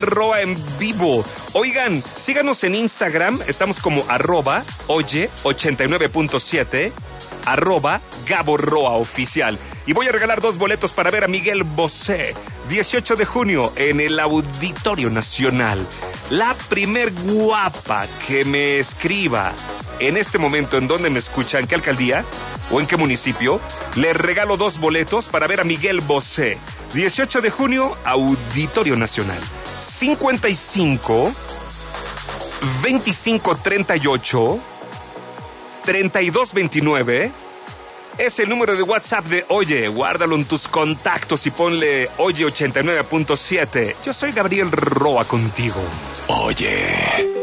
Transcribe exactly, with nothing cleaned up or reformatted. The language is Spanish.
Roa en vivo. Oigan, síganos en Instagram, estamos como arroba oye ochenta y nueve punto siete, arroba Gabo Roa oficial. Y voy a regalar dos boletos para ver a Miguel Bosé, dieciocho de junio en el Auditorio Nacional. La primer guapa que me escriba en este momento en donde me escucha, en qué alcaldía o en qué municipio, le regalo dos boletos para ver a Miguel Bosé, dieciocho de junio, Auditorio Nacional. cincuenta y cinco, veinticinco, treinta y ocho, treinta y dos, veintinueve. Es el número de WhatsApp de Oye. Guárdalo en tus contactos y ponle Oye ochenta y nueve punto siete. Yo soy Gabriel Roa contigo. Oye.